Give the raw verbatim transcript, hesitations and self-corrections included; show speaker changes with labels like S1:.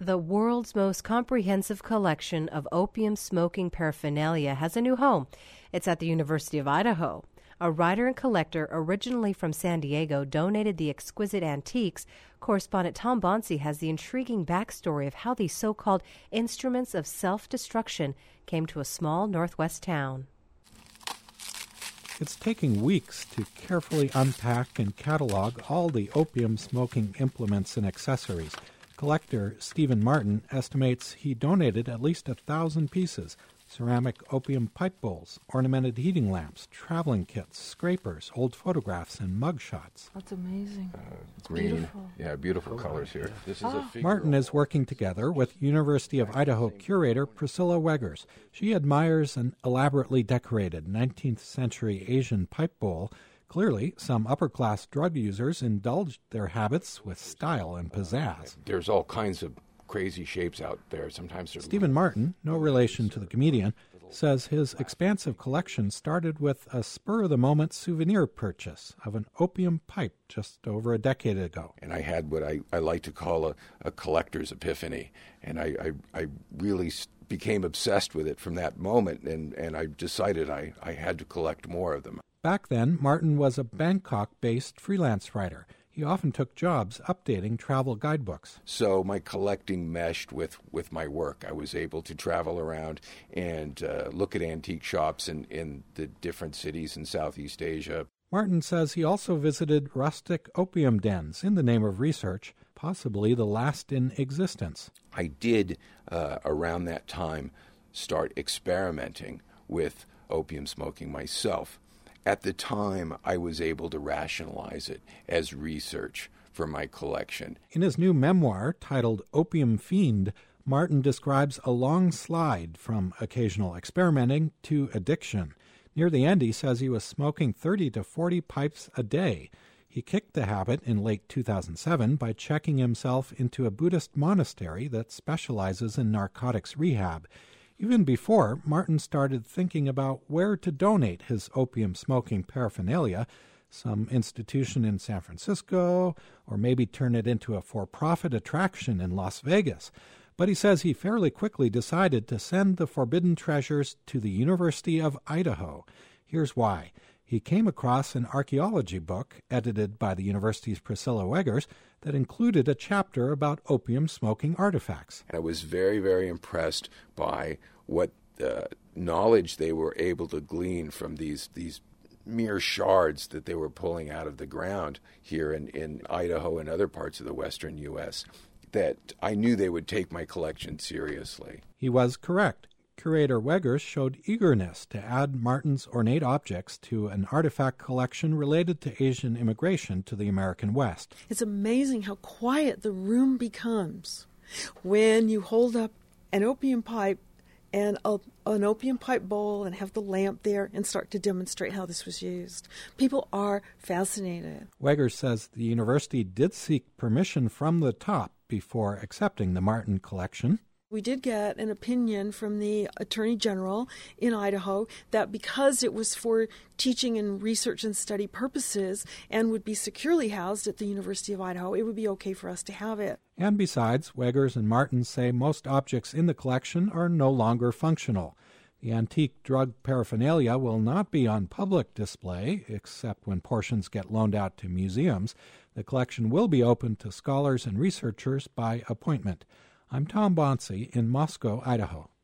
S1: The world's most comprehensive collection of opium smoking paraphernalia has a new home. It's at the University of Idaho. A writer and collector originally from San Diego donated the exquisite antiques. Correspondent Tom Bonsi has the intriguing backstory of how these so-called instruments of self-destruction came to a small northwest town.
S2: It's taking weeks to carefully unpack and catalog all the opium smoking implements and accessories. Collector Stephen Martin estimates he donated at least a thousand pieces: ceramic opium pipe bowls, ornamented heating lamps, traveling kits, scrapers, old photographs, and mug shots.
S3: That's amazing.
S4: Uh,
S3: it's
S4: green,
S3: beautiful.
S4: Yeah, beautiful colors here. This is
S3: ah.
S4: a figure.
S2: Martin is working together with University of Idaho curator Priscilla Weggers. She admires an elaborately decorated nineteenth century Asian pipe bowl. Clearly, some upper-class drug users indulged their habits with style and pizzazz.
S4: There's all kinds of crazy shapes out there. Sometimes
S2: Stephen Martin, no relation to the comedian, says his expansive collection started with a spur-of-the-moment souvenir purchase of an opium pipe just over a decade ago.
S4: And I had what I, I like to call a, a collector's epiphany, and I, I, I really became obsessed with it from that moment, and, and I decided I, I had to collect more of them.
S2: Back then, Martin was a Bangkok-based freelance writer. He often took jobs updating travel guidebooks.
S4: So my collecting meshed with, with my work. I was able to travel around and uh, look at antique shops in, in the different cities in Southeast Asia.
S2: Martin says he also visited rustic opium dens in the name of research, possibly the last in existence.
S4: I did, uh, around that time, start experimenting with opium smoking myself. At the time, I was able to rationalize it as research for my collection.
S2: In his new memoir, titled Opium Fiend, Martin describes a long slide from occasional experimenting to addiction. Near the end, he says he was smoking thirty to forty pipes a day. He kicked the habit in late two thousand seven by checking himself into a Buddhist monastery that specializes in narcotics rehab. Even before, Martin started thinking about where to donate his opium-smoking paraphernalia, some institution in San Francisco, or maybe turn it into a for-profit attraction in Las Vegas. But he says he fairly quickly decided to send the forbidden treasures to the University of Idaho. Here's why. He came across an archaeology book edited by the university's Priscilla Weggers that included a chapter about opium-smoking artifacts.
S4: I was very, very impressed by what uh, knowledge they were able to glean from these these mere shards that they were pulling out of the ground here in, in Idaho and other parts of the western U S, that I knew they would take my collection seriously.
S2: He was correct. Curator Weggers showed eagerness to add Martin's ornate objects to an artifact collection related to Asian immigration to the American West.
S3: It's amazing how quiet the room becomes when you hold up an opium pipe and a, an opium pipe bowl and have the lamp there and start to demonstrate how this was used. People are fascinated.
S2: Weggers says the university did seek permission from the top before accepting the Martin collection.
S3: We did get an opinion from the Attorney General in Idaho that because it was for teaching and research and study purposes and would be securely housed at the University of Idaho, it would be okay for us to have it.
S2: And besides, Weggers and Martin say most objects in the collection are no longer functional. The antique drug paraphernalia will not be on public display, except when portions get loaned out to museums. The collection will be open to scholars and researchers by appointment. I'm Tom Bonsi in Moscow, Idaho.